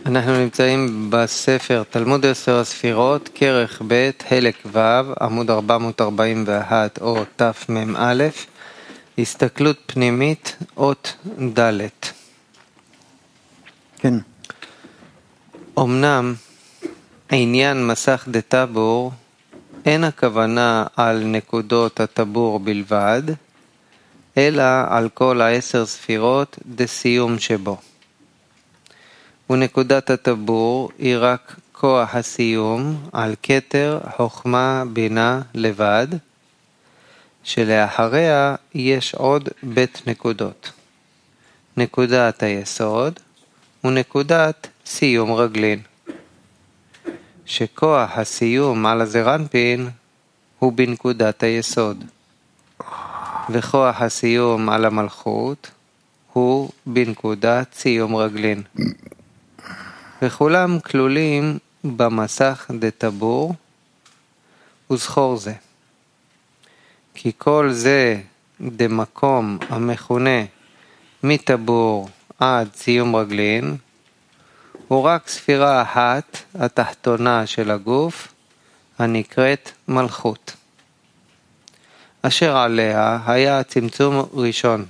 אנחנו נמצאים בספר תלמוד 10 הספירות, כרך ב', חלק ו', עמוד 441 או תמ"א, הסתכלות פנימית, אות ד'. כן. אמנם עניין מסך דטבור אין הכוונה על נקודות הטבור בלבד, אלא על כל 10 ספירות דסיום שבו. ונקודת הטבור היא רק כוח הסיום על כתר חוכמה בינה לבד, שלאחריה יש עוד בית נקודות, נקודת היסוד ונקודת סיום רגלין, שכוח הסיום על הזרנפין הוא בנקודת היסוד, וכוח הסיום על המלכות הוא בנקודת סיום רגלין. וכולם כלולים במסך דטבור, וזכור זה. כי כל זה דמקום המכונה מטבור עד סיום רגלין, הוא רק ספירה אחת התחתונה של הגוף, הנקראת מלכות, אשר עליה היה הצמצום ראשון,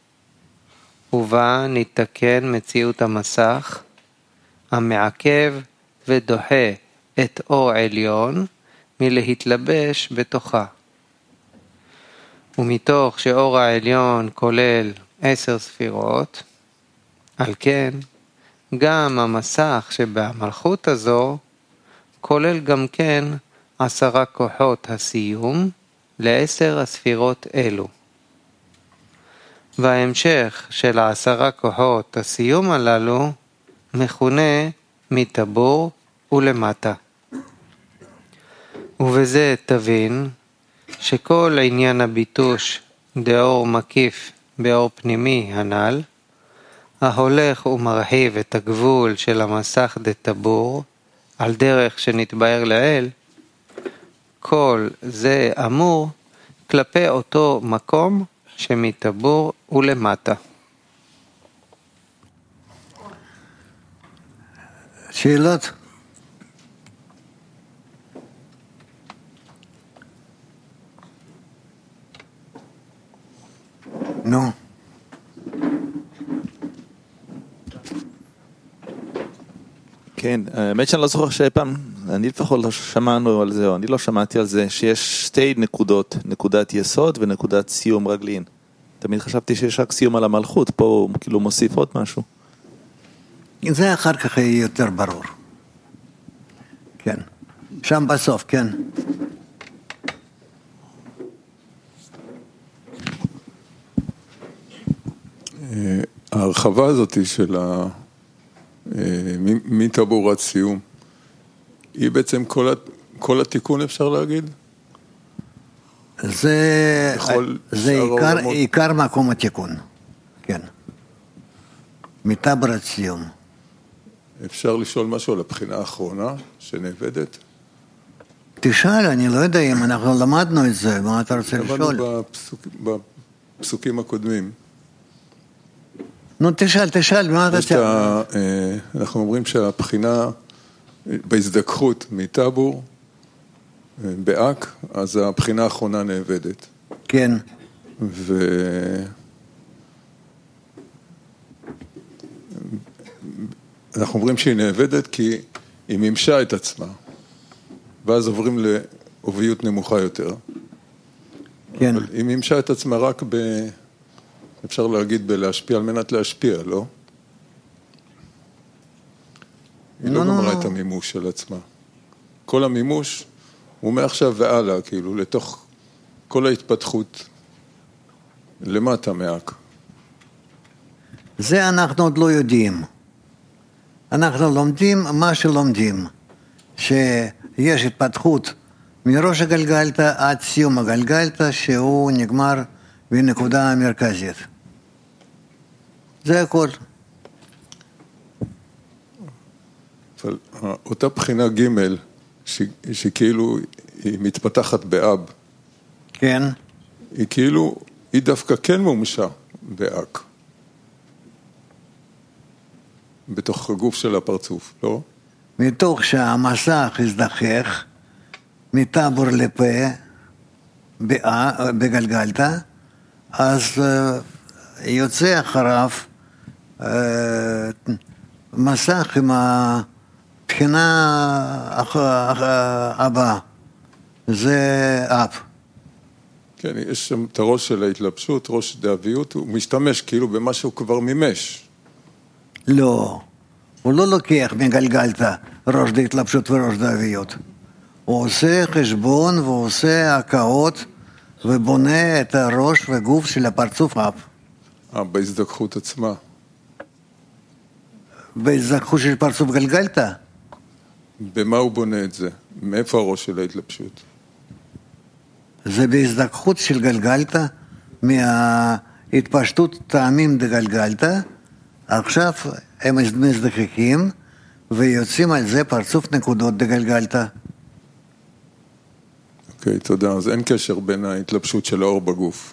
ובה נתקן מציאות המסך, המעכב ודוחה את אור עליון מלהתלבש בתוכה. ומתוך שאור העליון כולל 10 ספירות, על כן גם המסך שבמלכות הזו כולל גם כן 10 כוחות הסיום ל10 הספירות אלו. וההמשך של 10 כוחות הסיום הללו מכונה מטבור ולמטה. ובזה תבין שכל עניין הביטוש דאור מקיף באור פנימי הנ"ל, ההולך ומרחיב את הגבול של המסך דטבור על דרך שנתבהר לעיל, כל זה אמור כלפי אותו מקום שמטבור ולמטה. שאלות? נו. כן, האמת שאני לא זוכר שפעם, אני לפחות לא שמענו על זה, או אני לא שמעתי על זה, שיש 2 נקודות, נקודת יסוד ונקודת סיום רגלין. תמיד חשבתי שיש רק סיום על המלכות, פה הוא כאילו מוסיף עוד משהו. זה אחר כך יהיה יותר ברור. כן. שם בסוף, כן. ההרחבה הזאת של מטבור עד סיום, היא בעצם כל התיקון, אפשר להגיד? זה עיקר מקום התיקון. כן. מטבור עד סיום. אפשר לשאול משהו על הבחינה האחרונה שנאבדת? תשאל, אני לא יודע אם אנחנו למדנו את זה, מה אתה רוצה לשאול? למדנו בפסוקים הקודמים. נו, תשאל, מה אתה תשאל? אנחנו אומרים שהבחינה בהזדככות מטבור, באק, אז הבחינה האחרונה נאבדת. כן. אנחנו אומרים שהיא נאבדת כי היא מימשה את עצמה, ואז עוברים לעוביות נמוכה יותר. כן. אבל היא מימשה את עצמה רק אפשר להגיד בלהשפיע, על מנת להשפיע, לא? היא לא גמרה את המימוש של עצמה. כל המימוש הוא מעכשיו והלאה, כאילו, לתוך כל ההתפתחות למטה מאק. זה אנחנו עוד לא יודעים. אנחנו לומדים מה שלומדים, שיש התפתחות מראש הגלגלתא עד סיום הגלגלתא, שהוא נגמר בנקודה המרכזית. זה הכל. אבל אותה בחינה ג' שכאילו היא מתפתחת באב. כן. היא כאילו, היא דווקא כן מומשה באק. בתוך הגוף של הפרצוף, לא? מתוך שהמסך הזדחך, מטבור לפה, בגלגלתא, אז יוצא אחריו מסך עם הבחינה הבאה, זה אפ. כן, יש שם את הראש של ההתלבשות, ראש דאביות, הוא משתמש כאילו במה שהוא כבר מימש. לא, הוא לא לוקח מגלגלתא ראש דהתלבשות וראש דאביות. הוא עושה חשבון והוא עושה הקאות ובונה את הראש וגוף של הפרצוף אפ. בהזדככות עצמה. בהזדככות של פרצוף גלגלתא? במה הוא בונה את זה? מאיפה הראש של ההתלבשות? זה בהזדככות של גלגלתא, מההתפשטות טעמים דגלגלתא, עכשיו הם מזדככים ויוצאים על זה פרצוף נקודות דגלגלתא. אוקיי, תודה. אז אין קשר בין ההתלבשות של האור בגוף.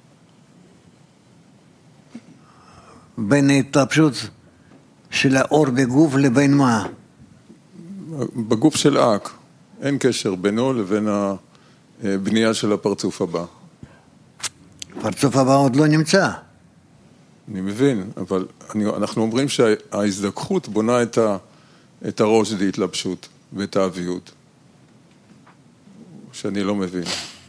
בין ההתלבשות של האור בגוף לבין מה? בגוף של אק. אין קשר בינו לבין הבנייה של הפרצוף הבא. הפרצוף הבא עוד לא נמצא. אני מבין, אבל אנחנו אומרים שההזדככות בונה את הראש דהתלבשות ואת האביות. שאני לא מבין.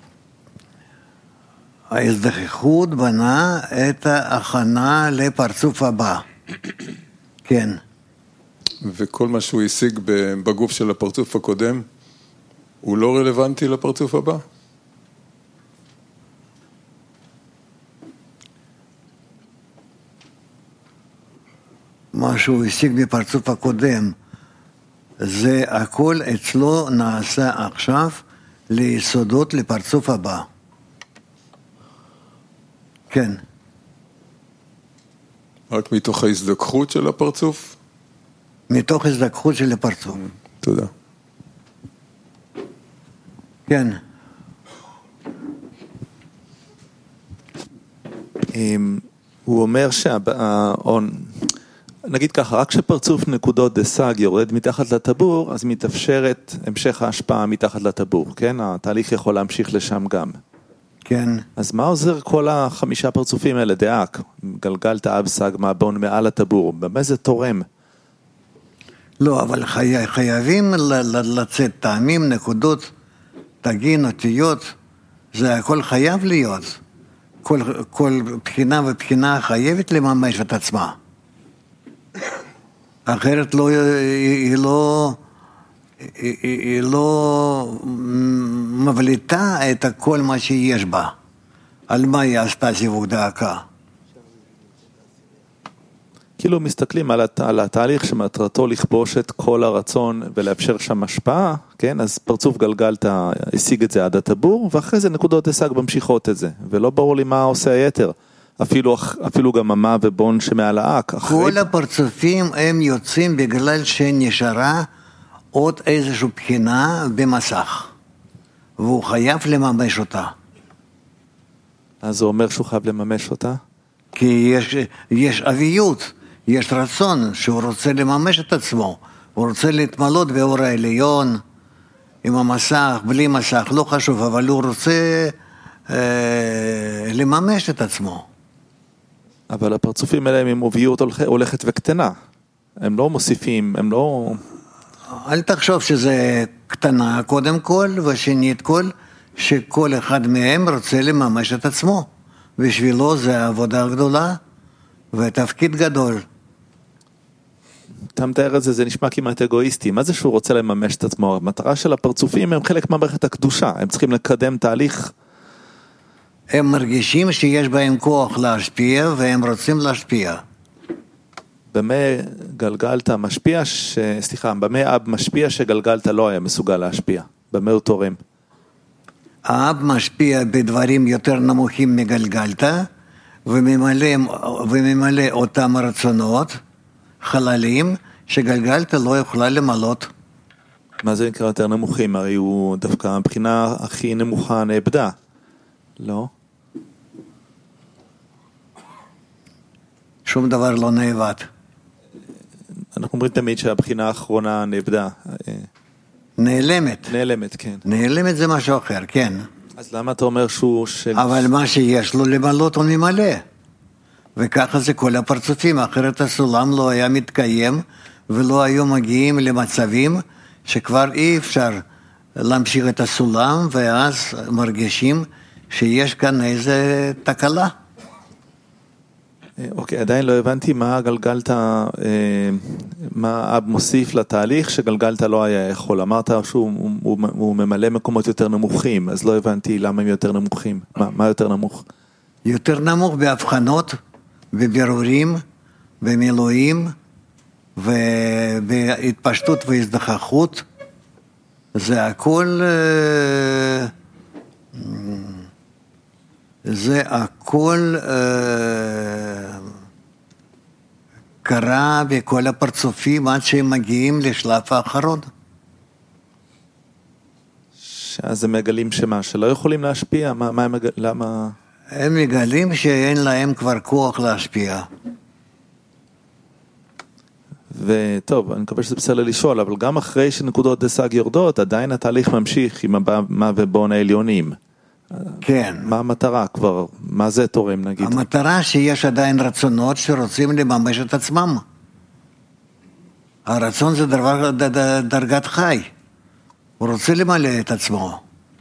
ההזדככות בנה את ההכנה לפרצוף הבא. כן. וכל מה שהוא השיג בגוף של הפרצוף הקודם, הוא לא רלוונטי לפרצוף הבא? מה שהוא השיג בפרצוף הקודם, זה הכל אצלו נעשה עכשיו ליסודות לפרצוף הבא. כן. רק מתוך ההזדככות של הפרצוף? מתוך הזדככות של הפרצוף. תודה. כן. הוא אומר נגיד ככה, רק כשפרצוף נקודות דסג יורד מתחת לטבור, אז מתאפשרת המשך ההשפעה מתחת לטבור, כן? התהליך יכול להמשיך לשם גם. כן. אז מה עוזר כל 5 פרצופים האלה, דאק, גלגלתא, אב, סג, מבון, מעל הטבור? במה זה תורם? לא, אבל חייבים לצאת טעמים, נקודות, תגין, אותיות, זה הכל חייב להיות. כל בחינה ובחינה חייבת לממש את עצמה. אחרת היא לא מבליטה את כל מה שיש בה. על מה היא עשתה סיווג דאקה? כאילו מסתכלים על התהליך שמטרתו לכבוש את כל הרצון ולאפשר שם השפעה, כן? אז פרצוף גלגלתא השיג את זה עד הטבור, ואחרי זה נקודות דסג ממשיכות את זה, ולא ברור לי מה עושה היתר. אפילו גם אמה ובון שמעל האק. כל הפרצופים הם יוצאים בגלל שנשארה עוד איזושהי בחינה במסך, והוא חייב לממש אותה. אז הוא אומר שהוא חייב לממש אותה? כי יש אביות, יש רצון שהוא רוצה לממש את עצמו, הוא רוצה להתמלות באור העליון, עם המסך, בלי מסך, לא חשוב, אבל הוא רוצה לממש את עצמו. אבל הפרצופים האלה עם אוביות הולכת וקטנה. הם לא מוסיפים, הם לא... אל תחשוב שזה קטנה קודם כל, ושנית כל, שכל אחד מהם רוצה לממש את עצמו. בשבילו זה עבודה גדולה ותפקיד גדול. אתה מתאר את זה, זה נשמע כמעט אגואיסטי. מה זה שהוא רוצה לממש את עצמו? המטרה של הפרצופים הם חלק מהמערכת הקדושה. הם צריכים לקדם תהליך. הם מרגישים שיש בהם כוח להשפיע, והם רוצים להשפיע. במה גלגלתא משפיע, במה אב משפיע שגלגלתא לא היה מסוגל להשפיע? במה הוא תורם? האב משפיע בדברים יותר נמוכים מגלגלתא, וממלא אותם רצונות, חללים, שגלגלתא לא יכולה למלות. מה זה נקרא יותר נמוכים? הרי הוא דווקא הבחינה הכי נמוכה נאבדה. לא? שום דבר לא נאבד. אנחנו אומרים תמיד שהבחינה האחרונה נאבדה. נעלמת. נעלמת, כן. נעלמת זה משהו אחר, כן. אז למה אתה אומר שהוא אבל מה שיש לו למלות הוא ממלא. וככה זה כל הפרצופים, אחרת הסולם לא היה מתקיים, ולא היו מגיעים למצבים שכבר אי אפשר להמשיך את הסולם, ואז מרגישים שיש כאן איזה תקלה. אוקיי, עדיין לא הבנתי מה גלגלת, מה מוסיף לתהליך שגלגלת לא היה יכול. אמרת שהוא ממלא מקומות יותר נמוכים, אז לא הבנתי למה הם יותר נמוכים. מה יותר נמוך? יותר נמוך בהבחנות, בבירורים, במילואים, ובהתפשטות והזדחכות. זה הכל... זה הכל קרה בכל הפרצופים עד שהם מגיעים לשלב האחרון. שאז הם מגלים שמה, שלא יכולים להשפיע? מה הם מגלים? למה? הם מגלים שאין להם כבר כוח להשפיע. וטוב, אני מקווה שזה בסדר לשאול, אבל גם אחרי שנקודות דסג יורדות, עדיין התהליך ממשיך עם הבא ובון העליונים. כן. מה המטרה כבר? מה זה תורם נגיד? המטרה שיש עדיין רצונות שרוצים לממש את עצמם. הרצון זה דרגת חי. הוא רוצה למלא את עצמו.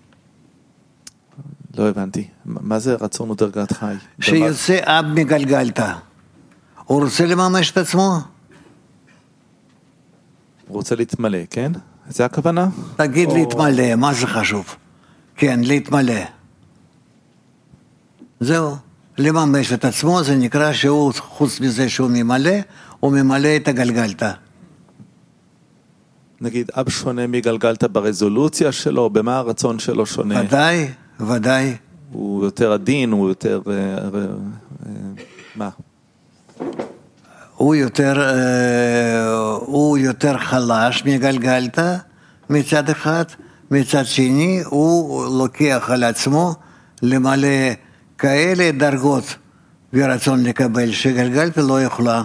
לא הבנתי. מה זה רצון הוא דרגת חי? שיוצא אב מגלגלתא. הוא רוצה לממש את עצמו? הוא רוצה להתמלא, כן? זה הכוונה? תגיד להתמלא, מה זה חשוב? כן, להתמלא. זהו, לממש את עצמו, זה נקרא שהוא, חוץ מזה שהוא ממלא, הוא ממלא את הגלגלתא. נגיד, אב שונה מגלגלתא ברזולוציה שלו, במה הרצון שלו שונה? ודאי, ודאי. הוא יותר עדין, הוא יותר... מה? הוא יותר חלש מגלגלתא מצד אחד, מצד שני הוא לוקח על עצמו למלא כאלה דרגות ורצון לקבל שגלגלתא לא יכולה.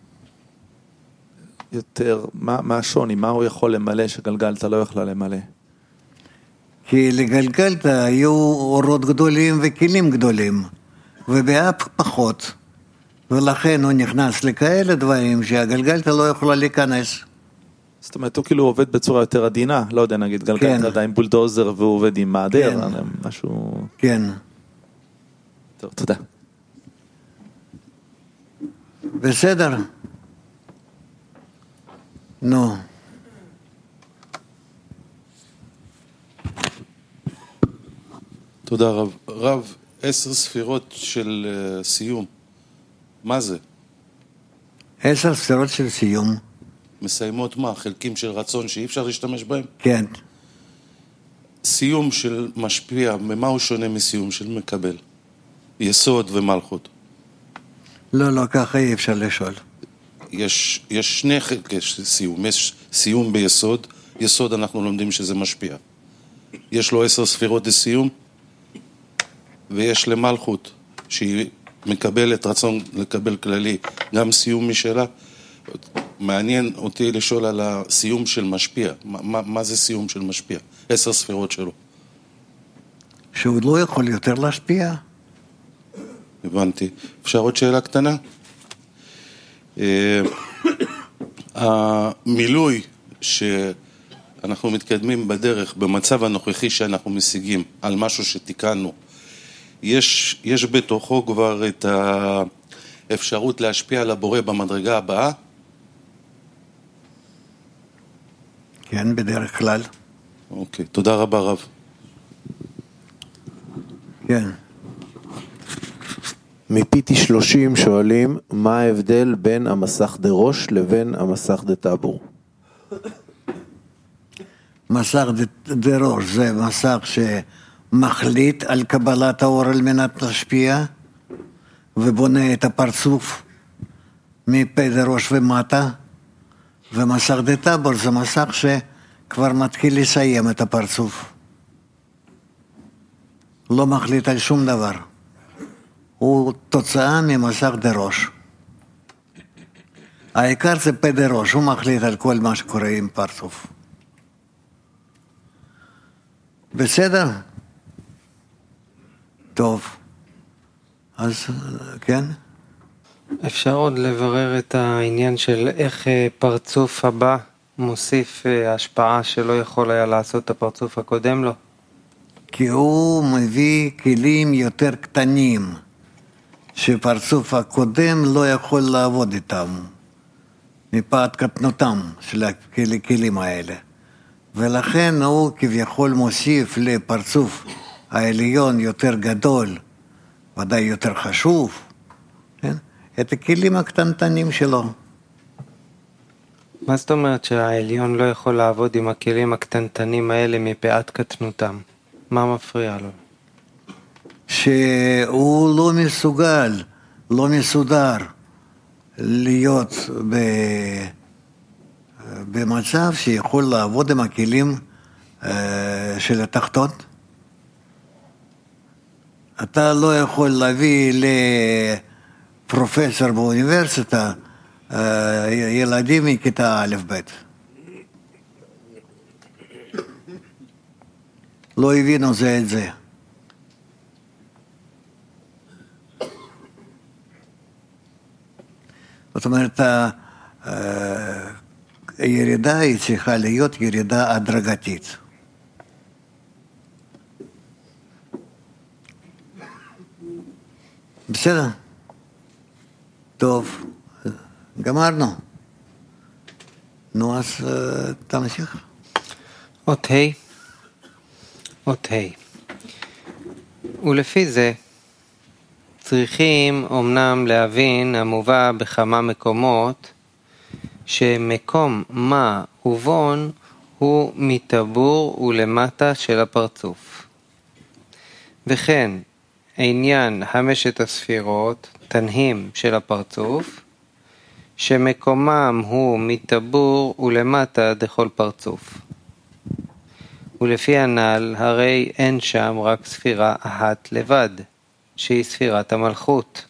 יותר, מה השוני? מה הוא יכול למלא שגלגלתא לא יכולה למלא? כי לגלגלתא היו אורות גדולים וכלים גדולים, ובאב פחות. ולכן הוא נכנס לכאלה דברים שהגלגלתא לא יכולה להיכנס. זאת אומרת, הוא כאילו עובד בצורה יותר עדינה, לא יודע, נגיד, גלגלתא עדיין בולדוזר והוא עובד עם מעדר, משהו... כן. טוב, תודה. בסדר. נו. תודה רב. רב, 10 ספירות של סיום. מה זה? 10 ספירות של סיום. מסיימות מה? חלקים של רצון שאי אפשר להשתמש בהם? כן. סיום של משפיע, ממה הוא שונה מסיום של מקבל? יסוד ומלכות. לא, ככה אי אפשר לשאול. יש שני חלקי סיום. יש סיום ביסוד. יסוד אנחנו לומדים שזה משפיע. יש לו 10 ספירות לסיום, ויש למלכות, שהיא מקבלת רצון לקבל כללי, גם סיום משלה. מעניין אותי לשאול על הסיום של משפיע. מה זה סיום של משפיע? 10 ספירות שלו. שהוא לא יכול יותר להשפיע? הבנתי. אפשר עוד שאלה קטנה? המילוי שאנחנו מתקדמים בדרך, במצב הנוכחי שאנחנו משיגים על משהו שתיקנו, יש בתוכו כבר את האפשרות להשפיע על הבורא במדרגה הבאה? כן, בדרך כלל. אוקיי, תודה רבה רב. כן. מפיתי 30 שואלים, מה ההבדל בין המסך דראש לבין המסך דטבור? מסך דראש זה מסך שמחליט על קבלת האור על מנת להשפיע, ובונה את הפרצוף מפה דראש ומטה, ומסך דטבור זה מסך שכבר מתחיל לסיים את הפרצוף. לא מחליט על שום דבר. הוא תוצאה ממסך דראש. העיקר זה פדה ראש, הוא מחליט על כל מה שקורה עם פרצוף. בסדר? טוב. אז כן? אפשר עוד לברר את העניין של איך פרצוף הבא מוסיף השפעה שלא יכול היה לעשות את הפרצוף הקודם לו? כי הוא מביא כלים יותר קטנים, שפרצוף הקודם לא יכול לעבוד איתם, מפאת קטנותם של הכלים האלה. ולכן הוא כביכול מוסיף לפרצוף העליון יותר גדול, ודאי יותר חשוב, כן? את הכלים הקטנטנים שלו. מה זאת אומרת שהעליון לא יכול לעבוד עם הכלים הקטנטנים האלה מפאת קטנותם? מה מפריע לו? שהוא לא מסוגל, לא מסודר להיות במצב שיכול לעבוד עם הכלים של התחתות. אתה לא יכול להביא לפרופסור באוניברסיטה ילדים מכיתה א' ב'. לא הבינו זה את זה. זאת אומרת, הירידה היא צריכה להיות ירידה הדרגתית. בסדר? טוב, גמרנו. נו, אז תמשיך. אות ה' ולפי זה צריכים אומנם להבין המובא בכמה מקומות שמקום מה ובון הוא מטבור ולמטה של הפרצוף. וכן עניין חמשת הספירות, תנהים של הפרצוף, שמקומם הוא מטבור ולמטה דכל פרצוף. ולפי הנ"ל הרי אין שם רק ספירה אחת לבד, שהיא ספירת המלכות.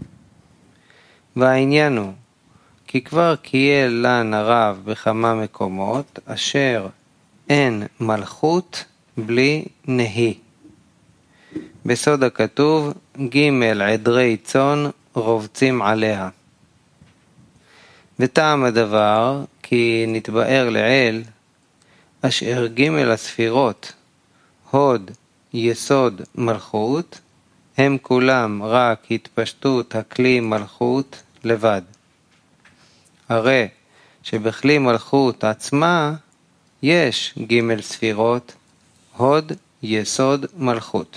והעניין הוא, כי כבר קייל לן הרב בכמה מקומות, אשר אין מלכות בלי נהי. בסוד הכתוב, ג' עדרי צאן רובצים עליה. וטעם הדבר, כי נתבאר לעיל, אשר ג' הספירות, הוד, יסוד, מלכות, הם כולם רק התפשטות הכלי מלכות לבד. הרי שבכלי מלכות עצמה יש ג' ספירות, הוד, יסוד, מלכות.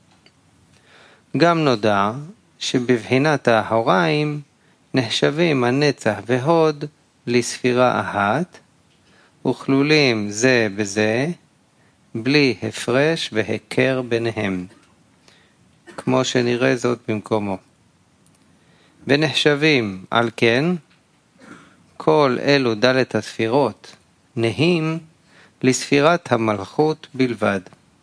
גם נודע שבבחינת האחוריים נחשבים הנצח והוד לספירה אחת, וכלולים זה בזה, בלי הפרש והיכר ביניהם, כמו שנראה זאת במקומו. ונחשבים על כן, כל אלו דלת הספירות נהים לספירת המלכות בלבד.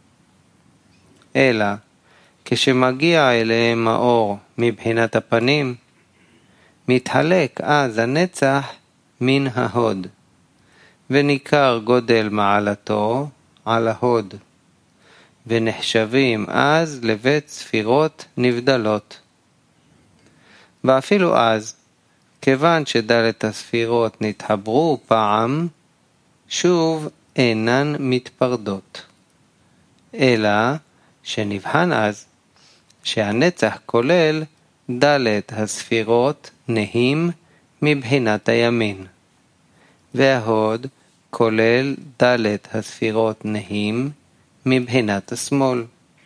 אלא, כשמגיע אליהם האור מבחינת הפנים, מתחלק אז הנצח מן ההוד, וניכר גודל מעלתו על ההוד, ונחשבים אז לבית ספירות נבדלות. ואפילו אז, כיוון שדלת הספירות נתחברו פעם, שוב אינן מתפרדות. אלא שנבחן אז, שהנצח כולל דלת הספירות נהים מבחינת הימין, וההוד כולל דלת הספירות נהים מבחינת השמאל.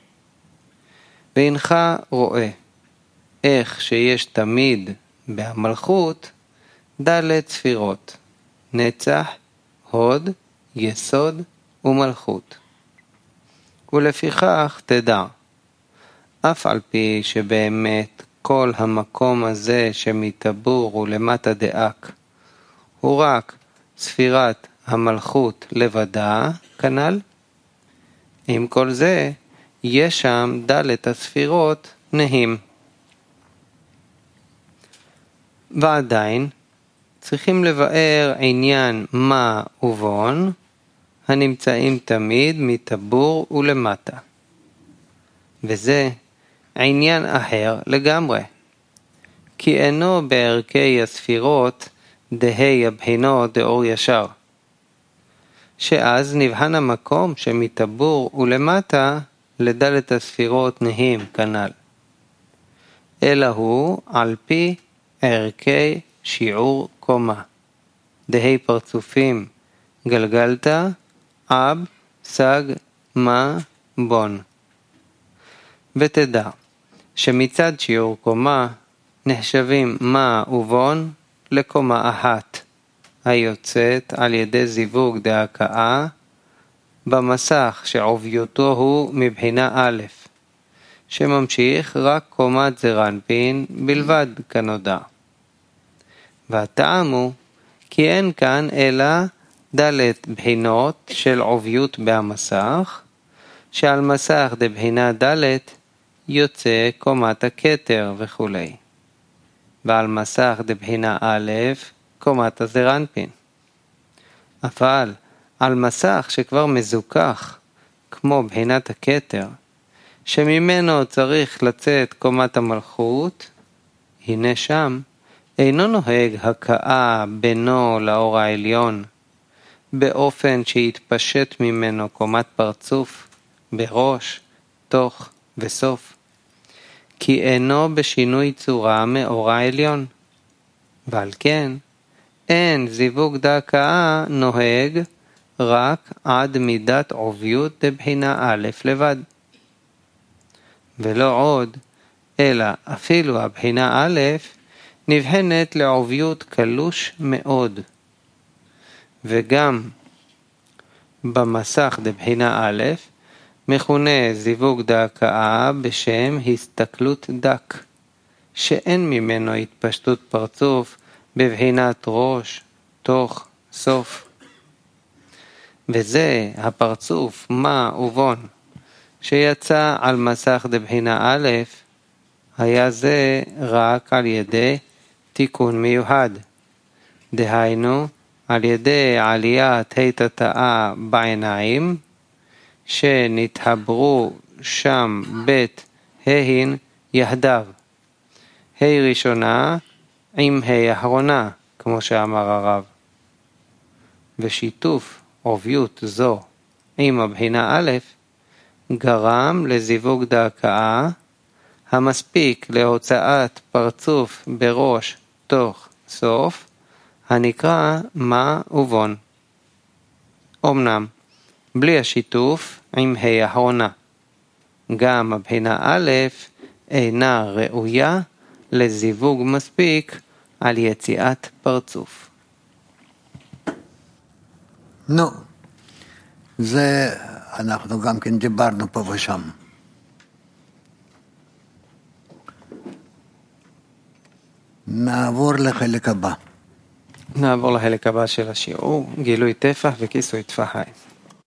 ואינך רואה איך שיש תמיד במלכות דלת ספירות, נצח, הוד, יסוד ומלכות. ולפיכך תדע, אף על פי שבאמת כל המקום הזה שמטבור ולמטה דאק, הוא רק ספירת המלכות לבדה, כנ"ל. עם כל זה, יש שם דלת הספירות נהים. ועדיין, צריכים לבאר עניין מה ובון, הנמצאים תמיד מטבור ולמטה. וזה עניין אחר לגמרי, כי אינו בערכי הספירות דהי הבחינות דאור ישר, שאז נבחן המקום שמטבור ולמטה לדלת הספירות נהים כנ"ל, אלא הוא על פי ערכי שיעור קומה, דהי פרצופים גלגלת, אב, סג, מה, בון. ותדע שמצד שיעור קומה נחשבים מה ובון לקומה אחת, היוצאת על ידי זיווג דהקאה במסך שעוביותו הוא מבחינה א', שממשיך רק קומת זרנפין בלבד כנודע. והטעם הוא כי אין כאן אלא דלת בחינות של עוביות במסך, שעל מסך דבחינה דלת יוצא קומת הכתר וכו'. ועל מסך דבחינה א' קומת הזרנפין. אבל על מסך שכבר מזוכח, כמו בחינת הכתר, שממנו צריך לצאת קומת המלכות, הנה שם אינו נוהג הכאה בינו לאור העליון, באופן שיתפשט ממנו קומת פרצוף, בראש, תוך וסוף, כי אינו בשינוי צורה מאור העליון, ועל כן אין זיווג דהקאה נוהג רק עד מידת עוביות דבחינה א' לבד. ולא עוד, אלא אפילו הבחינה א' נבחנת לעוביות קלוש מאוד. וגם במסך דבחינה א' מכונה זיווג דהקאה בשם הסתכלות דק, שאין ממנו התפשטות פרצוף בבחינת ראש, תוך, סוף. וזה הפרצוף מה ובון, שיצא על מסך דבחינה א', היה זה רק על ידי תיקון מיוחד. דהיינו, על ידי עליית התתאה בעיניים, שנתחברו שם בית ההין יחדיו. ה' ראשונה עם ה' אחרונה, כמו שאמר הרב. ושיתוף עוביות זו עם הבחינה א', גרם לזיווג דהקאה, המספיק להוצאת פרצוף בראש, תוך, סוף, הנקרא מה ובון. אמנם, בלי השיתוף עם ה' אחרונה. גם הבחינה א' אינה ראויה לזיווג מספיק על יציאת פרצוף. נו, זה אנחנו גם כן דיברנו פה ושם. נעבור לחלק הבא. נעבור לחלק הבא של השיעור, גילוי טפח וכיסוי טפחיים.